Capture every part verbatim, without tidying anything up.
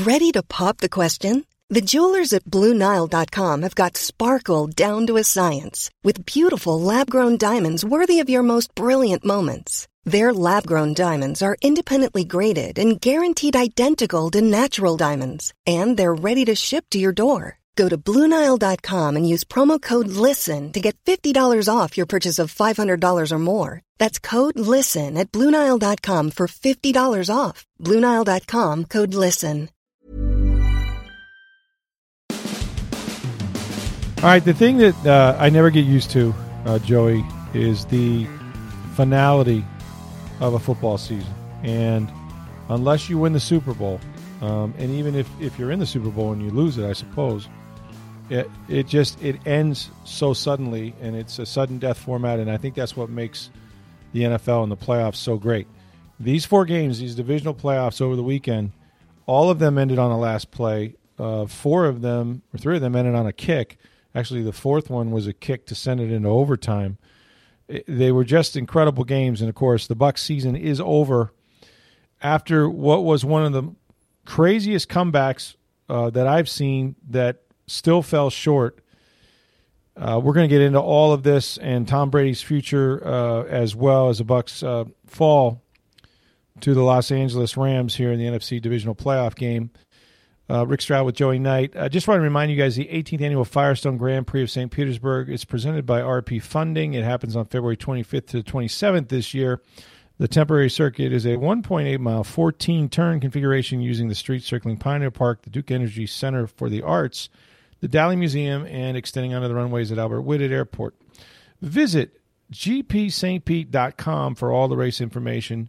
Ready to pop the question? The jewelers at Blue Nile dot com have got sparkle down to a science with beautiful lab-grown diamonds worthy of your most brilliant moments. Their lab-grown diamonds are independently graded and guaranteed identical to natural diamonds, and they're ready to ship to your door. Go to Blue Nile dot com and use promo code LISTEN to get fifty dollars off your purchase of five hundred dollars or more. That's code LISTEN at Blue Nile dot com for fifty dollars off. Blue Nile dot com, code LISTEN. All right, the thing that uh, I never get used to, uh, Joey, is the finality of a football season. And unless you win the Super Bowl, um, and even if, if you're in the Super Bowl and you lose it, I suppose, it, it just it ends so suddenly, and it's a sudden death format, and I think that's what makes the N F L and the playoffs so great. These four games, these divisional playoffs over the weekend, all of them ended on a last play. Uh, four of them, or three of them, ended on a kick. Actually, the fourth one was a kick to send it into overtime. It, they were just incredible games, and of course, the Bucs season is over after what was one of the craziest comebacks uh, that I've seen that still fell short. Uh, we're going to get into all of this and Tom Brady's future uh, as well as the Bucs uh, fall to the Los Angeles Rams here in the N F C divisional playoff game. Uh, Rick Stroud with Joey Knight. I uh, just want to remind you guys the eighteenth Annual Firestone Grand Prix of Saint Petersburg is presented by R P Funding. It happens on February twenty-fifth to the twenty-seventh this year. The temporary circuit is a one point eight mile, fourteen-turn configuration using the streets circling Pioneer Park, the Duke Energy Center for the Arts, the Dali Museum, and extending onto the runways at Albert Whitted Airport. Visit g p st pete dot com for all the race information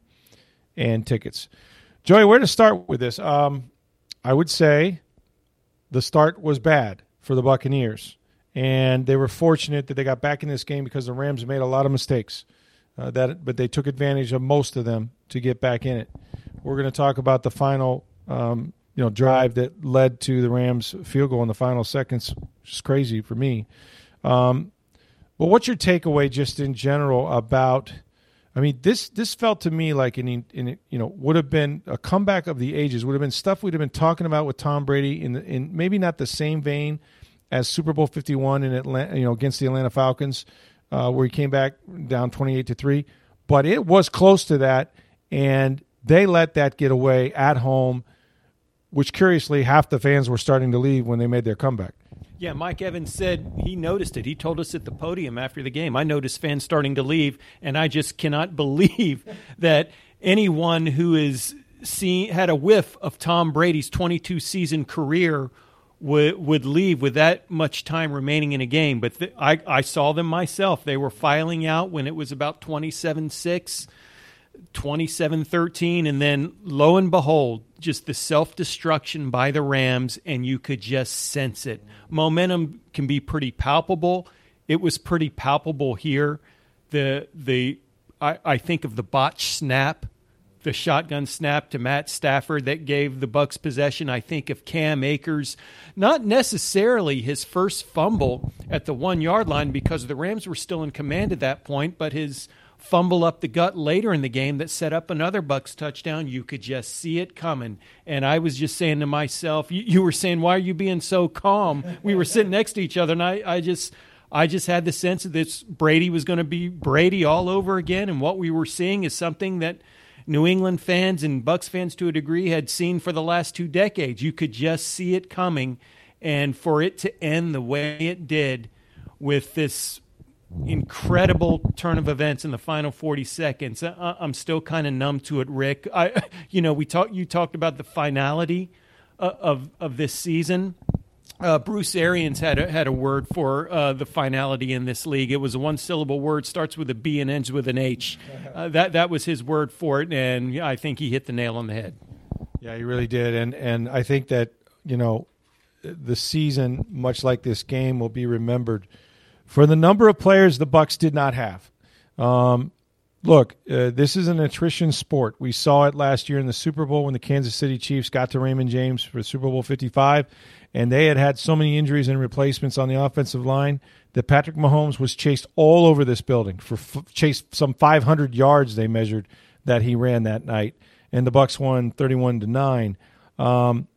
and tickets. Joey, where to start with this? Um, I would say the start was bad for the Buccaneers, and they were fortunate that they got back in this game because the Rams made a lot of mistakes, uh, that, but they took advantage of most of them to get back in it. We're going to talk about the final um, you know, drive that led to the Rams' field goal in the final seconds, which is crazy for me. Um, but what's your takeaway just in general about – I mean, this this felt to me like an, in, you know, would have been a comeback of the ages. Would have been stuff we'd have been talking about with Tom Brady in the, in maybe not the same vein as Super Bowl fifty-one in Atlanta, you know, against the Atlanta Falcons, uh, where he came back down twenty-eight to three. But it was close to that, and they let that get away at home, which curiously half the fans were starting to leave when they made their comeback. Yeah, Mike Evans said he noticed it. He told us at the podium after the game, I noticed fans starting to leave, and I just cannot believe that anyone who is seen, had a whiff of Tom Brady's twenty-two season career would would leave with that much time remaining in a game. But th- I, I saw them myself. They were filing out when it was about twenty-seven six, twenty-seven thirteen, and then lo and behold, just the self-destruction by the Rams, and you could just sense it. Momentum can be pretty palpable. It was pretty palpable here. The the I, I think of the botched snap, the shotgun snap to Matt Stafford that gave the Bucs possession. I think of Cam Akers, not necessarily his first fumble at the one-yard line because the Rams were still in command at that point, but his fumble up the gut later in the game that set up another Bucs touchdown. You could just see it coming. And I was just saying to myself, you, you were saying, why are you being so calm? We were sitting next to each other, and I, I just I just had the sense that this Brady was going to be Brady all over again, and what we were seeing is something that New England fans and Bucs fans to a degree had seen for the last two decades. You could just see it coming, and for it to end the way it did with this incredible turn of events in the final forty seconds. I, I'm still kind of numb to it, Rick. I, you know, we talked. You talked about the finality of of, of this season. Uh, Bruce Arians had a, had a word for uh, the finality in this league. It was a one syllable word, starts with a B and ends with an H. Uh, that that was his word for it, and I think he hit the nail on the head. Yeah, he really did, and and I think that, you know, the season, much like this game, will be remembered for the number of players the Bucs did not have. Um, look, uh, this is an attrition sport. We saw it last year in the Super Bowl when the Kansas City Chiefs got to Raymond James for Super Bowl fifty-five, and they had had so many injuries and replacements on the offensive line that Patrick Mahomes was chased all over this building for f- chased some five hundred yards they measured that he ran that night, and the Bucs won thirty-one to nine. Um,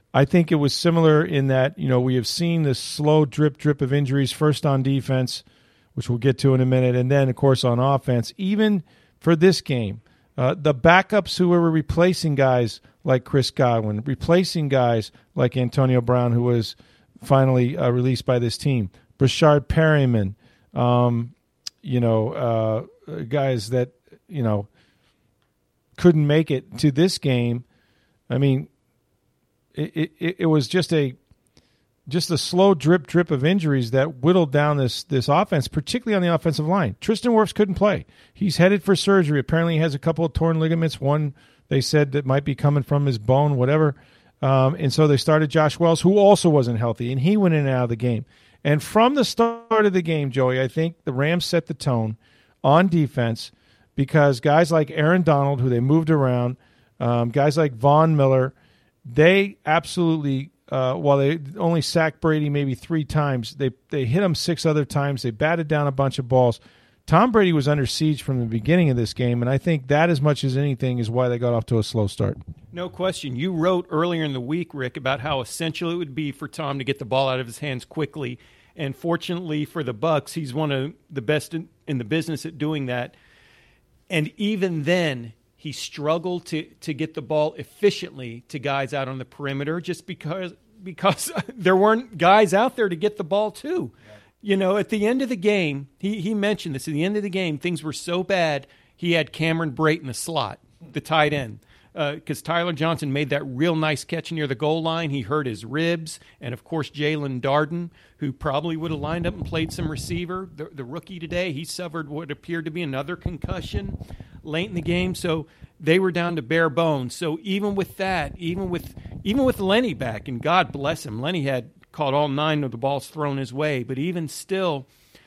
I think it was similar in that, you know, we have seen this slow drip, drip of injuries, first on defense, which we'll get to in a minute, and then, of course, on offense. Even for this game, uh, the backups who were replacing guys like Chris Godwin, replacing guys like Antonio Brown, who was finally uh, released by this team, Brashard Perryman, um, you know, uh, guys that, you know, couldn't make it to this game. I mean, it, it, it was just a just a slow drip, drip of injuries that whittled down this this offense, particularly on the offensive line. Tristan Wirfs couldn't play. He's headed for surgery. Apparently he has a couple of torn ligaments. One, they said, that might be coming from his bone, whatever. Um, and so they started Josh Wells, who also wasn't healthy, and he went in and out of the game. And from the start of the game, Joey, I think the Rams set the tone on defense because guys like Aaron Donald, who they moved around, um, guys like Von Miller, they absolutely, uh, while they only sacked Brady maybe three times, they, they hit him six other times. They batted down a bunch of balls. Tom Brady was under siege from the beginning of this game, and I think that as much as anything is why they got off to a slow start. No question. You wrote earlier in the week, Rick, about how essential it would be for Tom to get the ball out of his hands quickly. And fortunately for the Bucs, he's one of the best in, in the business at doing that. And even then, he struggled to, to get the ball efficiently to guys out on the perimeter just because because there weren't guys out there to get the ball to. Yeah. You know, at the end of the game, he, he mentioned this, at the end of the game, things were so bad, he had Cameron Brate in the slot, the tight end. Because uh, Tyler Johnson made that real nice catch near the goal line. He hurt his ribs. And, of course, Jalen Darden, who probably would have lined up and played some receiver, the, the rookie today, he suffered what appeared to be another concussion late in the game. So they were down to bare bones. So even with that, even with even with Lenny back, and God bless him, Lenny had caught all nine of the balls thrown his way. But even still,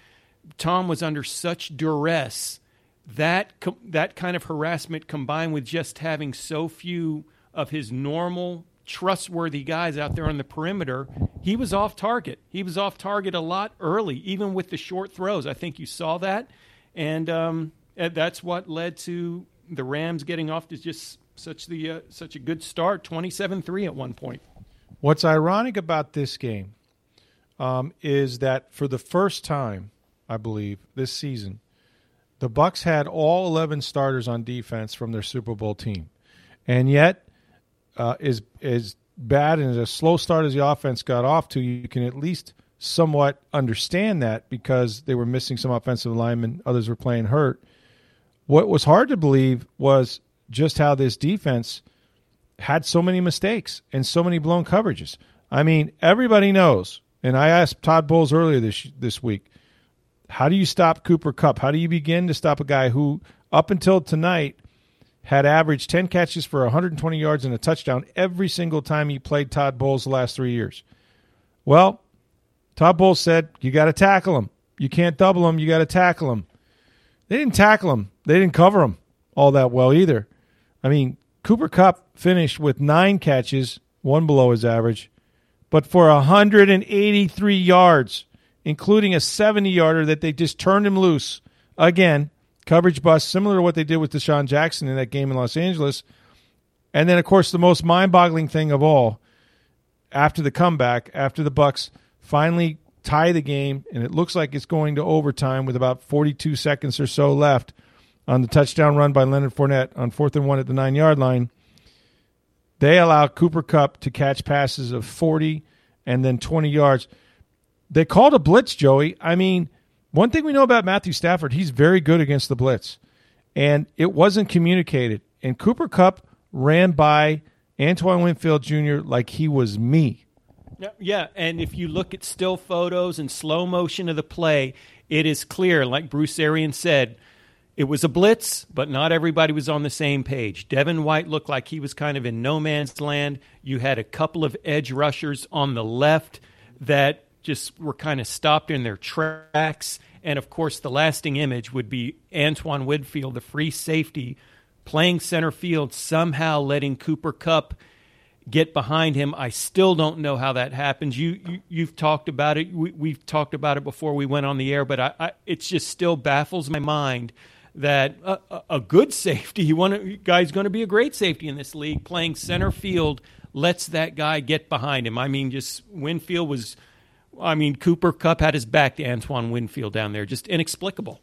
Tom was under such duress. That that kind of harassment combined with just having so few of his normal, trustworthy guys out there on the perimeter, he was off target. He was off target a lot early, even with the short throws. I think you saw that. And um, that's what led to the Rams getting off to just such the uh, such a good start, twenty-seven three at one point. What's ironic about this game um, is that for the first time, I believe, this season, the Bucs had all eleven starters on defense from their Super Bowl team. And yet, uh, as, as bad and as a slow start as the offense got off to, you can at least somewhat understand that because they were missing some offensive linemen, others were playing hurt. What was hard to believe was just how this defense had so many mistakes and so many blown coverages. I mean, everybody knows, and I asked Todd Bowles earlier this this week, how do you stop Cooper Kupp? How do you begin to stop a guy who, up until tonight, had averaged ten catches for one hundred twenty yards and a touchdown every single time he played Todd Bowles the last three years? Well, Todd Bowles said, you got to tackle him. You can't double him. You got to tackle him. They didn't tackle him. They didn't cover him all that well either. I mean, Cooper Kupp finished with nine catches, one below his average, but for one hundred eighty-three yards, including a seventy-yarder that they just turned him loose. Again, coverage bust, similar to what they did with Deshaun Jackson in that game in Los Angeles. And then, of course, the most mind-boggling thing of all, after the comeback, after the Bucs finally tie the game, and it looks like it's going to overtime with about forty-two seconds or so left on the touchdown run by Leonard Fournette on fourth and one at the nine-yard line, they allow Cooper Kupp to catch passes of forty and then twenty yards. They called a blitz, Joey. I mean, one thing we know about Matthew Stafford, he's very good against the blitz. And it wasn't communicated. And Cooper Kupp ran by Antoine Winfield Junior like he was me. Yeah, and if you look at still photos and slow motion of the play, it is clear, like Bruce Arians said, it was a blitz, but not everybody was on the same page. Devin White looked like he was kind of in no man's land. You had a couple of edge rushers on the left that just were kind of stopped in their tracks. And, of course, the lasting image would be Antoine Winfield, the free safety, playing center field, somehow letting Cooper Kupp get behind him. I still don't know how that happens. You, you, you've talked about it. We, we've talked about it before we went on the air, but I, I, it just still baffles my mind that a, a good safety, one guy's going to be a great safety in this league, playing center field, lets that guy get behind him. I mean, just Winfield was, I mean, Cooper Kupp had his back to Antoine Winfield down there. Just inexplicable.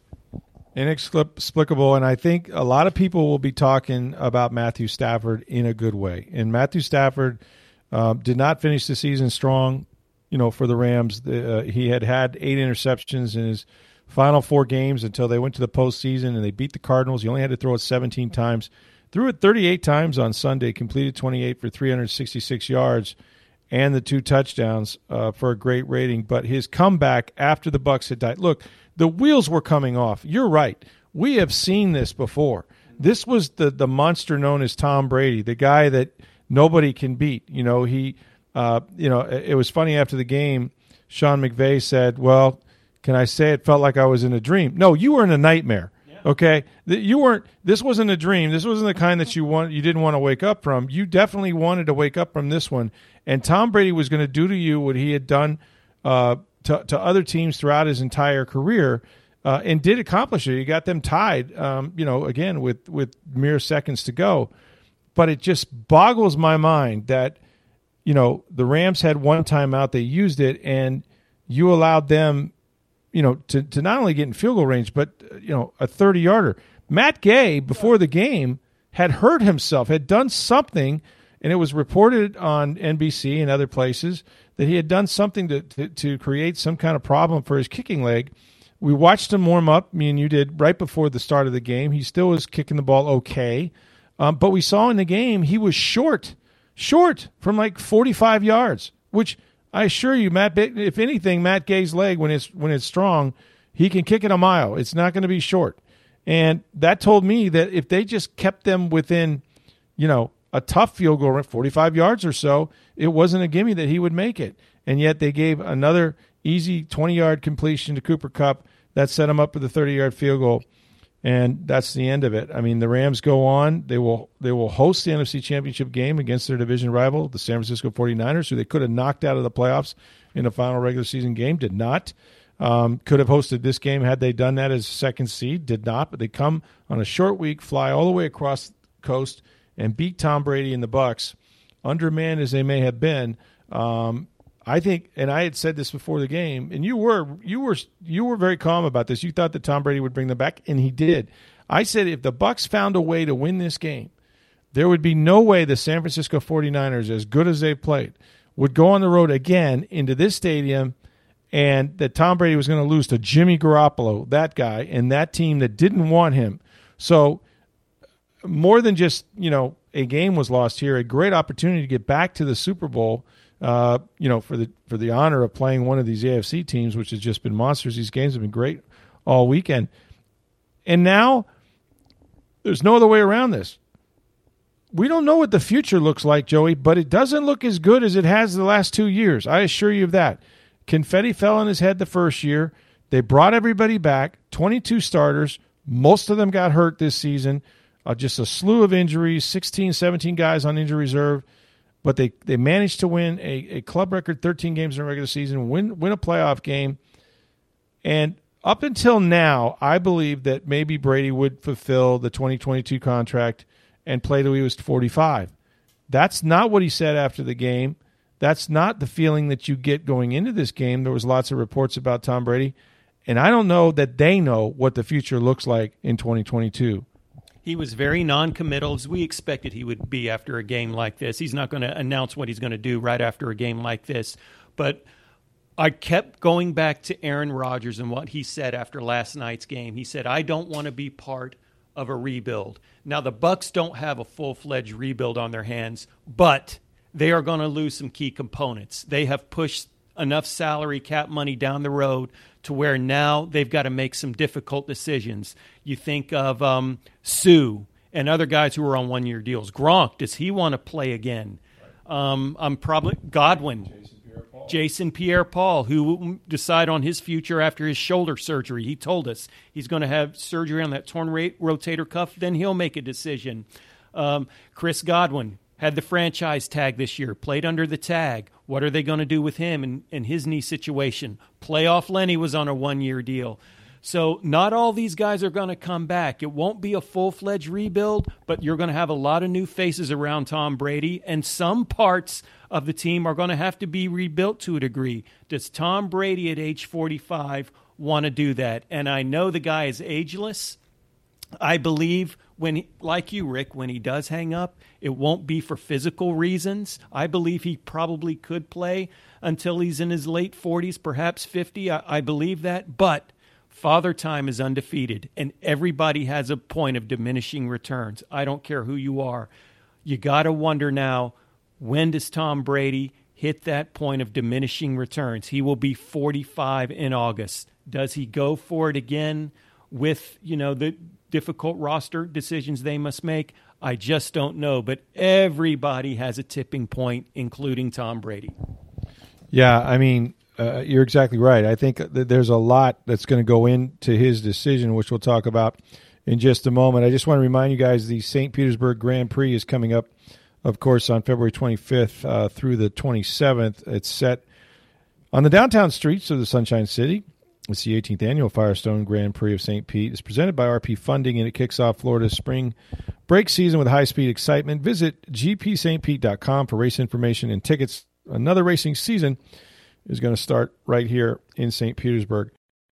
Inexplicable, and I think a lot of people will be talking about Matthew Stafford in a good way. And Matthew Stafford uh, did not finish the season strong, you know, for the Rams. The, uh, he had had eight interceptions in his final four games until they went to the postseason, and they beat the Cardinals. He only had to throw it seventeen times. Threw it thirty-eight times on Sunday, completed twenty-eight for three hundred sixty-six yards and the two touchdowns uh, for a great rating. But his comeback after the Bucs had died. Look, the wheels were coming off. You're right. We have seen this before. This was the, the monster known as Tom Brady, the guy that nobody can beat. You know, he, uh, you know, it was funny after the game, Sean McVay said, well, can I say it felt like I was in a dream? No, you were in a nightmare. Okay, you weren't. This wasn't a dream. This wasn't the kind that you want. You didn't want to wake up from. You definitely wanted to wake up from this one. And Tom Brady was going to do to you what he had done uh, to, to other teams throughout his entire career, uh, and did accomplish it. He got them tied. Um, you know, again with with mere seconds to go. But it just boggles my mind that, you know, the Rams had one timeout. They used it, and you allowed them, you know, to, to not only get in field goal range, but, you know, a thirty-yarder. Matt Gay, before the game, had hurt himself, had done something, and it was reported on N B C and other places that he had done something to, to, to create some kind of problem for his kicking leg. We watched him warm up, me and you did, right before the start of the game. He still was kicking the ball okay. Um, but we saw in the game he was short, short from like forty-five yards, which – I assure you, Matt. If anything, Matt Gay's leg, when it's when it's strong, he can kick it a mile. It's not going to be short, and that told me that if they just kept them within, you know, a tough field goal, forty-five yards or so, it wasn't a gimme that he would make it. And yet they gave another easy twenty-yard completion to Cooper Kupp that set him up for the thirty-yard field goal, and that's the end of it. I mean, the Rams go on. They will they will host the N F C Championship game against their division rival, the San Francisco forty-niners, who they could have knocked out of the playoffs in the final regular season game, did not. Um, could have hosted this game had they done that as second seed, did not. But they come on a short week, fly all the way across the coast, and beat Tom Brady and the Bucs, undermanned as they may have been. Um, I think, and I had said this before the game, and you were you were you were very calm about this. You thought that Tom Brady would bring them back, and he did. I said if the Bucs found a way to win this game, there would be no way the San Francisco forty-niners, as good as they've played, would go on the road again into this stadium, and that Tom Brady was going to lose to Jimmy Garoppolo, that guy, and that team that didn't want him. So more than just, you know, a game was lost here, a great opportunity to get back to the Super Bowl. Uh, you know, for the for the honor of playing one of these A F C teams, which has just been monsters. These games have been great all weekend. And now there's no other way around this. We don't know what the future looks like, Joey, but it doesn't look as good as it has the last two years. I assure you of that. Confetti fell on his head the first year. They brought everybody back, twenty-two starters. Most of them got hurt this season. Uh, just a slew of injuries, sixteen, seventeen guys on injury reserve. But they, they managed to win a, a club record thirteen games in a regular season, win win a playoff game. And up until now, I believe that maybe Brady would fulfill the twenty twenty-two contract and play till he was forty-five. That's not what he said after the game. That's not the feeling that you get going into this game. There was lots of reports about Tom Brady. And I don't know that they know what the future looks like in twenty twenty-two. He was very non-committal, as we expected he would be after a game like this. He's not going to announce what he's going to do right after a game like this. But I kept going back to Aaron Rodgers and what he said after last night's game. He said, I don't want to be part of a rebuild. Now, the Bucs don't have a full-fledged rebuild on their hands, but they are going to lose some key components. They have pushed enough salary cap money down the road to where now they've got to make some difficult decisions. You think of um, Sue and other guys who are on one-year deals. Gronk, does he want to play again? Um, I'm probably Godwin, Jason Pierre-Paul. Jason Pierre-Paul, who will decide on his future after his shoulder surgery. He told us he's going to have surgery on that torn rotator cuff. Then he'll make a decision. Um, Chris Godwin had the franchise tag this year, played under the tag. What are they going to do with him and, and his knee situation? Playoff Lenny was on a one-year deal. So not all these guys are going to come back. It won't be a full-fledged rebuild, but you're going to have a lot of new faces around Tom Brady, and some parts of the team are going to have to be rebuilt to a degree. Does Tom Brady at age forty-five want to do that? And I know the guy is ageless. I believe when, he, like you, Rick, when he does hang up, it won't be for physical reasons. I believe he probably could play until he's in his late forties, perhaps fifty. I, I believe that. But Father Time is undefeated, and everybody has a point of diminishing returns. I don't care who you are. You got to wonder now, when does Tom Brady hit that point of diminishing returns? He will be forty-five in August. Does he go for it again with, you know, the difficult roster decisions they must make? I just don't know. But everybody has a tipping point, including Tom Brady. Yeah, I mean, uh, you're exactly right. I think that there's a lot that's going to go into his decision, which we'll talk about in just a moment. I just want to remind you guys the Saint Petersburg Grand Prix is coming up, of course, on February twenty-fifth uh, through the twenty-seventh. It's set on the downtown streets of the Sunshine City. It's the eighteenth annual Firestone Grand Prix of Saint Pete. It's presented by R P Funding, and it kicks off Florida's spring break season with high-speed excitement. Visit g p st pete dot com for race information and tickets. Another racing season is going to start right here in Saint Petersburg.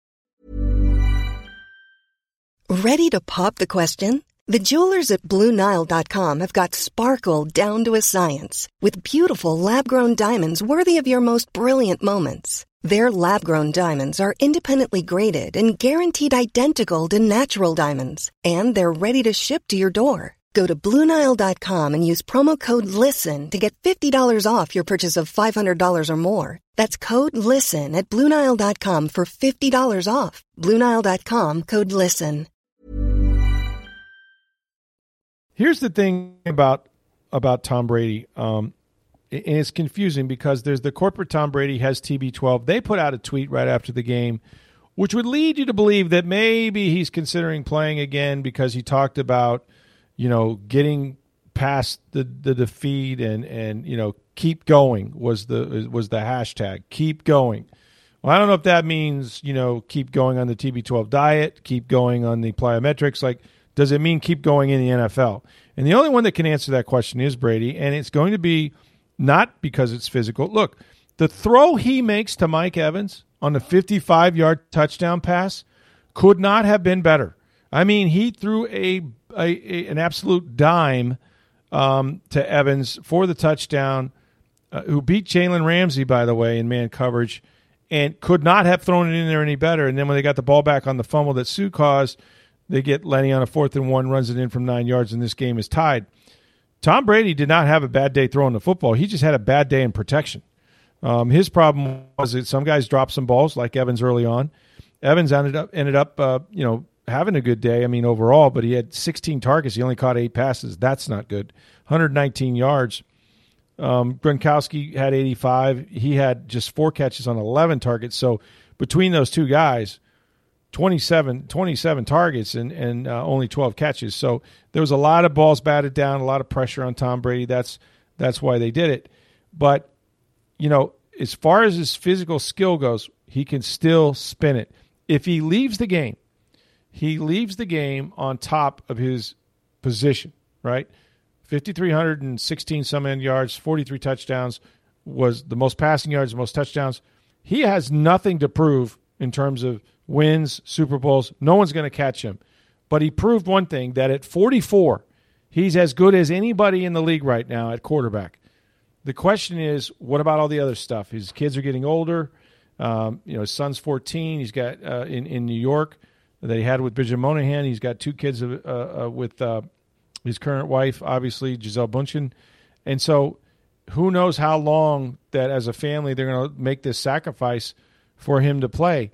Ready to pop the question? The jewelers at Blue Nile dot com have got sparkle down to a science with beautiful lab-grown diamonds worthy of your most brilliant moments. Their lab-grown diamonds are independently graded and guaranteed identical to natural diamonds, and they're ready to ship to your door. Go to Blue Nile dot com and use promo code LISTEN to get fifty dollars off your purchase of five hundred dollars or more. That's code LISTEN at Blue Nile dot com for fifty dollars off. Blue Nile dot com, code LISTEN. Here's the thing about about Tom Brady, um, and it's confusing because there's the corporate Tom Brady has T B twelve. They put out a tweet right after the game, which would lead you to believe that maybe he's considering playing again because he talked about, you know, getting past the, the defeat and, and, you know, keep going was the was the hashtag, keep going. Well, I don't know if that means, you know, keep going on the T B twelve diet, keep going on the plyometrics. Like, does it mean keep going in the N F L? And the only one that can answer that question is Brady, and it's going to be not because it's physical. Look, the throw he makes to Mike Evans on the fifty-five-yard touchdown pass could not have been better. I mean, he threw a, a, a an absolute dime um, to Evans for the touchdown, uh, who beat Jalen Ramsey, by the way, in man coverage, and could not have thrown it in there any better. And then when they got the ball back on the fumble that Sue caused, they get Lenny on a fourth and one, runs it in from nine yards, and this game is tied. Tom Brady did not have a bad day throwing the football. He just had a bad day in protection. Um, his problem was that some guys dropped some balls, like Evans early on. Evans ended up, ended up uh, you know, having a good day, I mean, overall, but he had sixteen targets. He only caught eight passes. That's not good. one hundred nineteen yards. Um, Gronkowski had eighty-five. He had just four catches on eleven targets. So between those two guys, twenty-seven, twenty-seven targets and, and uh, only twelve catches. So there was a lot of balls batted down, a lot of pressure on Tom Brady. That's that's why they did it. But, you know, as far as his physical skill goes, he can still spin it. If he leaves the game, he leaves the game on top of his position, right? five thousand three hundred sixteen some end yards, forty-three touchdowns, was the most passing yards, the most touchdowns. He has nothing to prove in terms of wins, Super Bowls. No one's going to catch him. But he proved one thing, that at forty-four, he's as good as anybody in the league right now at quarterback. The question is, what about all the other stuff? His kids are getting older. Um, you know, his son's fourteen. He's got uh, in, in New York that he had with Bridget Monahan. He's got two kids uh, uh, with uh, his current wife, obviously, Gisele Bundchen. And so who knows how long that as a family they're going to make this sacrifice for him to play.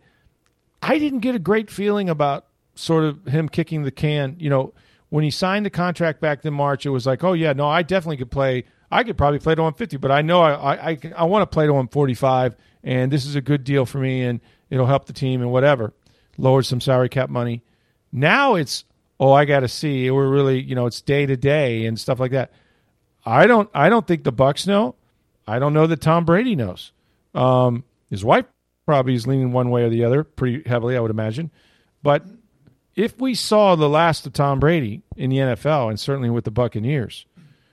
I didn't get a great feeling about sort of him kicking the can. You know, when he signed the contract back in March, it was like, oh, yeah, no, I definitely could play. I could probably play to one fifty, but I know I I, I want to play to one forty-five, and this is a good deal for me, and it'll help the team and whatever. Lowered some salary cap money. Now it's, oh, I got to see. We're really, you know, it's day to day and stuff like that. I don't I don't think the Bucs know. I don't know that Tom Brady knows. Um, his wife probably is leaning one way or the other pretty heavily, I would imagine. But if we saw the last of Tom Brady in the N F L, and certainly with the Buccaneers,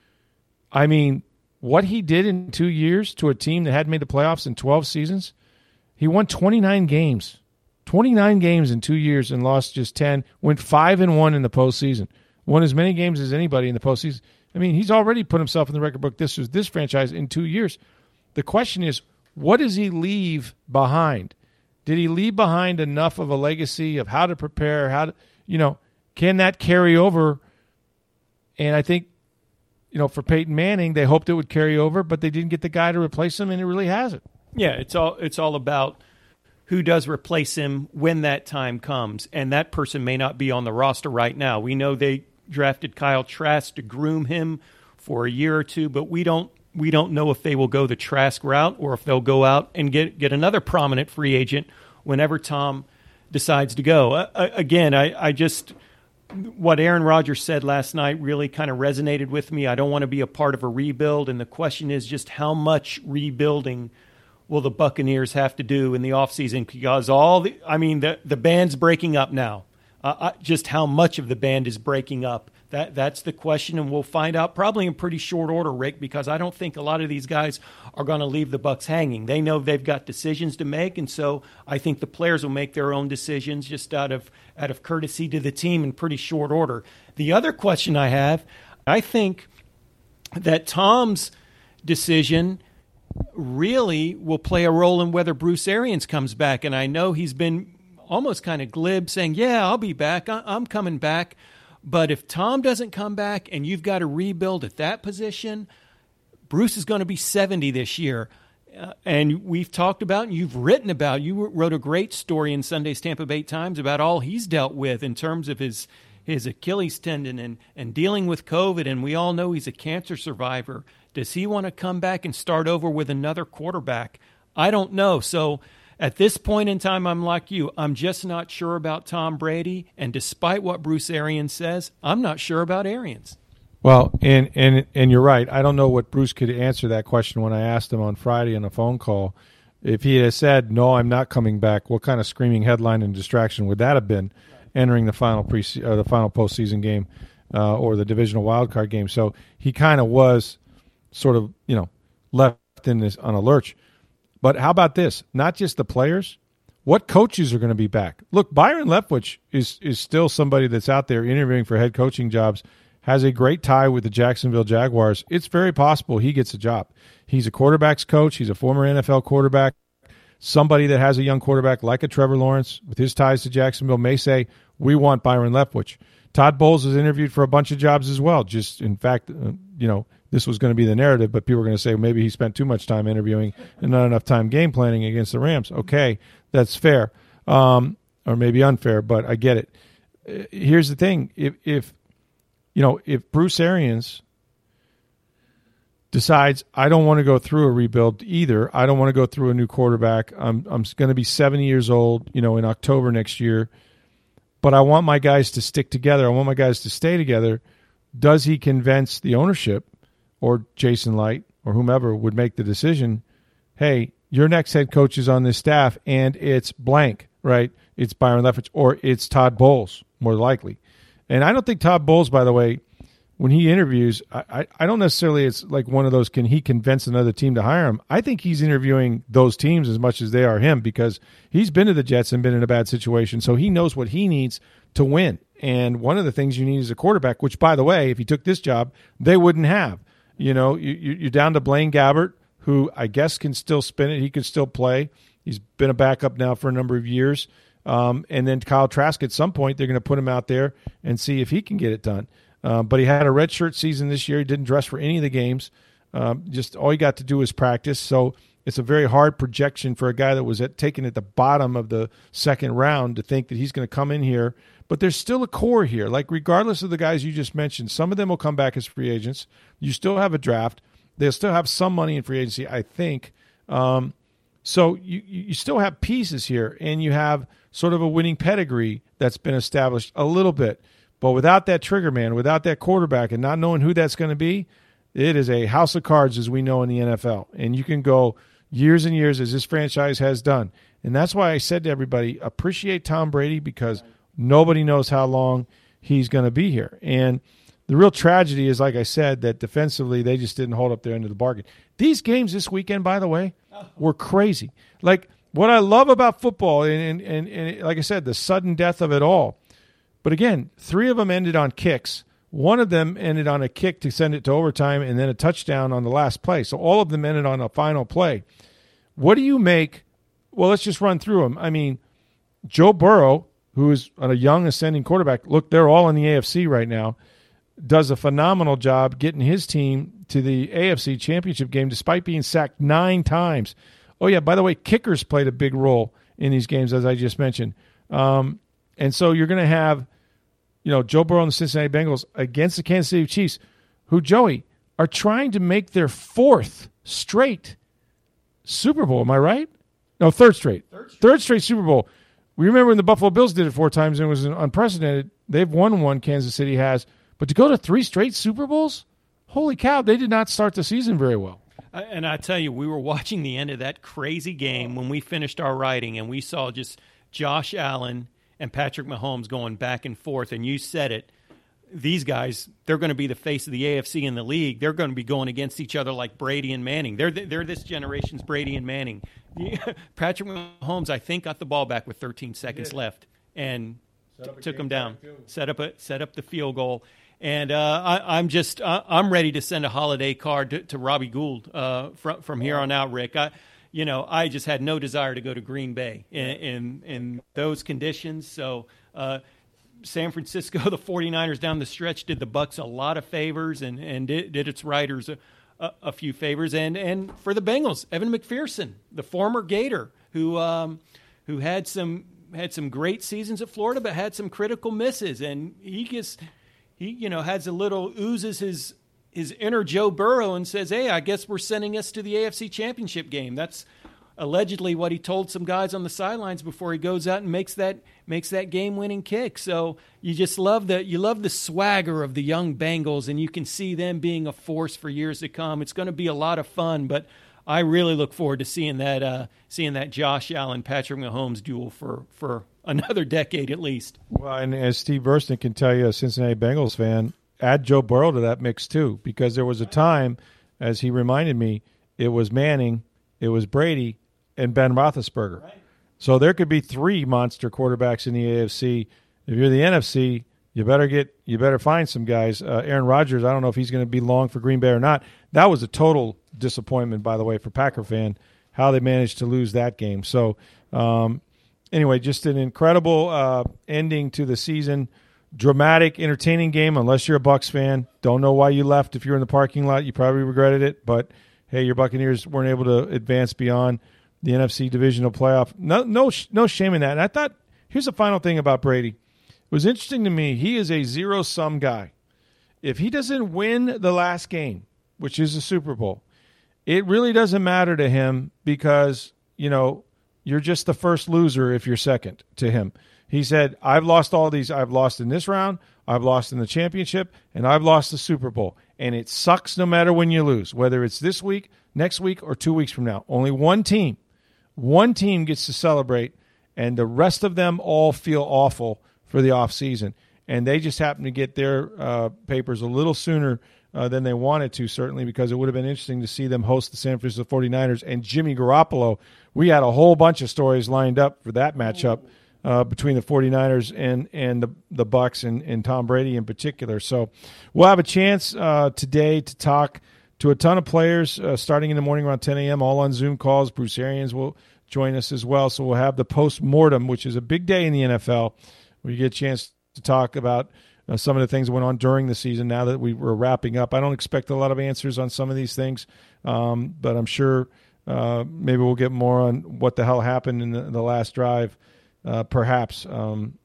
I mean, what he did in two years to a team that hadn't made the playoffs in twelve seasons, he won twenty-nine games. twenty-nine games in two years and lost just ten, went five and one in the postseason, won as many games as anybody in the postseason. I mean, he's already put himself in the record book. This was this franchise in two years. The question is, what does he leave behind? Did he leave behind enough of a legacy of how to prepare, how to, you know, can that carry over? And I think, you know, for Peyton Manning, they hoped it would carry over, but they didn't get the guy to replace him, and it really hasn't. Yeah, it's all it's all about who does replace him when that time comes, and that person may not be on the roster right now. We know they drafted Kyle Trask to groom him for a year or two, but we don't we don't know if they will go the Trask route or if they'll go out and get get another prominent free agent whenever Tom decides to go. Uh, again, I, I just what Aaron Rodgers said last night really kind of resonated with me. I don't want to be a part of a rebuild, and the question is just how much rebuilding will the Buccaneers have to do in the offseason, because all the I mean the the band's breaking up now. Uh, just how much of the band is breaking up. That that's the question, and we'll find out probably in pretty short order, Rick, because I don't think a lot of these guys are going to leave the Bucs hanging. They know they've got decisions to make, and so I think the players will make their own decisions just out of out of courtesy to the team in pretty short order. The other question I have, I think that Tom's decision really will play a role in whether Bruce Arians comes back, and I know he's been almost kind of glib saying, yeah, I'll be back, I'm coming back. But if Tom doesn't come back and you've got to rebuild at that position, Bruce is going to be seventy this year. Uh, and we've talked about, and you've written about, you wrote a great story in Sunday's Tampa Bay Times about all he's dealt with in terms of his his Achilles tendon and, and dealing with COVID. And we all know he's a cancer survivor. Does he want to come back and start over with another quarterback? I don't know. So at this point in time, I'm like you. I'm just not sure about Tom Brady. And despite what Bruce Arians says, I'm not sure about Arians. Well, and, and, and you're right. I don't know what Bruce could answer that question when I asked him on Friday on a phone call. If he had said, no, I'm not coming back, what kind of screaming headline and distraction would that have been entering the final pre uh, the final postseason game uh, or the divisional wildcard game? So he kind of was sort of, you know, left in this on a lurch. But how about this? Not just the players. What coaches are going to be back? Look, Byron Leftwich is is still somebody that's out there interviewing for head coaching jobs, has a great tie with the Jacksonville Jaguars. It's very possible he gets a job. He's a quarterback's coach. He's a former N F L quarterback. Somebody that has a young quarterback like a Trevor Lawrence with his ties to Jacksonville may say, we want Byron Leftwich. Todd Bowles was interviewed for a bunch of jobs as well. Just, in fact, uh, you know, this was going to be the narrative, but people were going to say, well, maybe he spent too much time interviewing and not enough time game planning against the Rams. Okay, that's fair, um, or maybe unfair, but I get it. Here's the thing: if, if you know, if Bruce Arians decides I don't want to go through a rebuild either, I don't want to go through a new quarterback. I'm I'm going to be seventy years old, you know, in October next year, but I want my guys to stick together. I want my guys to stay together. Does he convince the ownership? Or Jason Light or whomever would make the decision, hey, your next head coach is on this staff and it's blank, right? It's Byron Leftwich or it's Todd Bowles, more likely. And I don't think Todd Bowles, by the way, when he interviews, I, I, I don't necessarily it's like one of those, can he convince another team to hire him? I think he's interviewing those teams as much as they are him because he's been to the Jets and been in a bad situation, so he knows what he needs to win. And one of the things you need is a quarterback, which, by the way, if he took this job, they wouldn't have. You know, you, you're down to Blaine Gabbert, who I guess can still spin it. He could still play. He's been a backup now for a number of years. Um, and then Kyle Trask, at some point, they're going to put him out there and see if he can get it done. Uh, but he had a redshirt season this year. He didn't dress for any of the games. Um, just all he got to do was practice. So it's a very hard projection for a guy that was at, taken at the bottom of the second round to think that he's going to come in here. But there's still a core here. Like, regardless of the guys you just mentioned, some of them will come back as free agents. You still have a draft. They'll still have some money in free agency, I think. Um, so you, you still have pieces here, and you have sort of a winning pedigree that's been established a little bit. But without that trigger man, without that quarterback, and not knowing who that's going to be, it is a house of cards as we know in the N F L. And you can go years and years as this franchise has done. And that's why I said to everybody, appreciate Tom Brady, because Nobody knows how long he's going to be here. And the real tragedy is, like I said, that defensively they just didn't hold up their end of the bargain. These games this weekend, by the way, were crazy. Like, what I love about football, and, and, and, and like I said, the sudden death of it all. But again, three of them ended on kicks. One of them ended on a kick to send it to overtime and then a touchdown on the last play. So all of them ended on a final play. What do you make? Well, let's just run through them. I mean, Joe Burrow, who is a young ascending quarterback, look, they're all in the A F C right now, does a phenomenal job getting his team to the A F C Championship game despite being sacked nine times. Oh, yeah, by the way, kickers played a big role in these games, as I just mentioned. Um, and so you're going to have, you know, Joe Burrow and the Cincinnati Bengals against the Kansas City Chiefs, who, Joey, are trying to make their fourth straight Super Bowl. Am I right? No, third straight. Third straight, third straight Super Bowl. We remember when the Buffalo Bills did it four times and it was unprecedented. They've won one, Kansas City has. But to go to three straight Super Bowls, holy cow, they did not start the season very well. And I tell you, we were watching the end of that crazy game when we finished our writing, and we saw just Josh Allen and Patrick Mahomes going back and forth, and you said it. These guys, they're going to be the face of the A F C in the league. They're going to be going against each other like Brady and Manning. They're they're this generation's Brady and Manning. Patrick Mahomes, I think, got the ball back with thirteen seconds left and t- took him down. Set up a set up the field goal. And uh, I, I'm just uh, I'm ready to send a holiday card to, to Robbie Gould uh, from from here on out, Rick. I, you know, I just had no desire to go to Green Bay in in, in those conditions. So uh, San Francisco, the 49ers down the stretch did the Bucs a lot of favors and, and did, did its writers a, a, a few favors. And, and for the Bengals, Evan McPherson, the former Gator, who um, who had some had some great seasons at Florida, but had some critical misses, and he gets – He, you know, has a little oozes his his inner Joe Burrow and says, hey, I guess we're sending us to the A F C Championship game. That's allegedly what he told some guys on the sidelines before he goes out and makes that makes that game-winning kick. So you just love the you love the swagger of the young Bengals, and you can see them being a force for years to come. It's going to be a lot of fun, but I really look forward to seeing that uh, seeing that Josh Allen Patrick Mahomes duel for for another decade at least. Well, and as Steve Burston can tell you, a Cincinnati Bengals fan, add Joe Burrow to that mix too, because there was a time, as he reminded me, it was Manning, it was Brady, and Ben Roethlisberger. Right. So there could be three monster quarterbacks in the A F C. If you're the N F C, you better get you better find some guys. Uh, Aaron Rodgers, I don't know if he's going to be long for Green Bay or not. That was a total disappointment, by the way, for Packer fan, how they managed to lose that game. So. Um, Anyway, just an incredible uh, ending to the season. Dramatic, entertaining game, unless you're a Bucs fan. Don't know why you left. If you're in the parking lot, you probably regretted it. But, hey, your Buccaneers weren't able to advance beyond the N F C divisional playoff. No no, no shame in that. And I thought, here's the final thing about Brady. It was interesting to me. He is a zero-sum guy. If he doesn't win the last game, which is the Super Bowl, it really doesn't matter to him because, you know, you're just the first loser if you're second to him. He said, I've lost all these. I've lost in this round, I've lost in the championship, and I've lost the Super Bowl. And it sucks no matter when you lose, whether it's this week, next week, or two weeks from now. Only one team, one team gets to celebrate, and the rest of them all feel awful for the offseason. And they just happen to get their uh, papers a little sooner Uh, than they wanted to, certainly, because it would have been interesting to see them host the San Francisco forty-niners and Jimmy Garoppolo. We had a whole bunch of stories lined up for that matchup uh, between the forty-niners and, and the, the Bucs and, and Tom Brady in particular. So we'll have a chance uh, today to talk to a ton of players uh, starting in the morning around ten a.m., all on Zoom calls. Bruce Arians will join us as well. So we'll have the post-mortem, which is a big day in the N F L, where you get a chance to talk about Uh, some of the things that went on during the season now that we were wrapping up. I don't expect a lot of answers on some of these things, um, but I'm sure uh, maybe we'll get more on what the hell happened in the, the last drive, uh, perhaps. Um,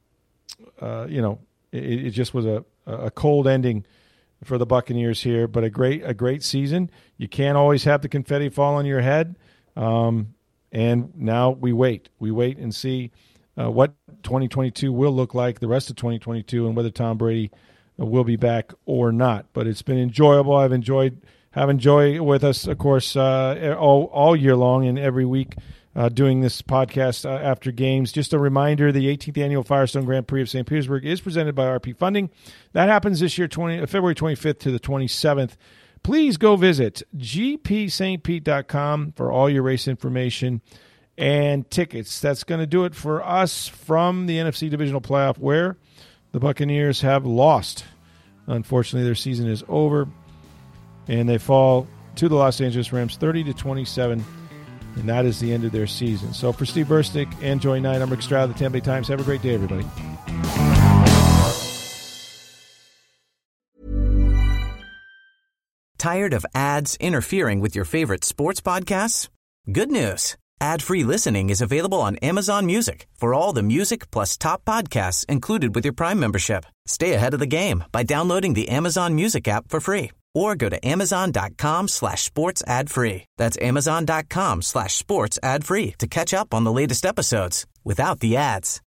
uh, you know, it, it just was a, a cold ending for the Buccaneers here, but a great a great season. You can't always have the confetti fall on your head, um, and now we wait. We wait and see Uh, what twenty twenty-two will look like, the rest of twenty twenty-two, and whether Tom Brady uh, will be back or not. But it's been enjoyable. I've enjoyed having Joy with us, of course, uh, all, all year long and every week uh, doing this podcast uh, after games. Just a reminder, the eighteenth Annual Firestone Grand Prix of Saint Petersburg is presented by R P Funding. That happens this year, twenty, February twenty-fifth to the twenty-seventh. Please go visit g p st pete dot com for all your race information and tickets. That's going to do it for us from the N F C Divisional Playoff, where the Buccaneers have lost. Unfortunately, their season is over, and they fall to the Los Angeles Rams thirty to twenty-seven, and that is the end of their season. So for Steve Burstick and Joey Knight, I'm Rick Stroud of the Tampa Bay Times. Have a great day, everybody. Tired of ads interfering with your favorite sports podcasts? Good news. Ad-free listening is available on Amazon Music for all the music plus top podcasts included with your Prime membership. Stay ahead of the game by downloading the Amazon Music app for free or go to amazon.com slash sports ad free. That's amazon.com slash sports ad free to catch up on the latest episodes without the ads.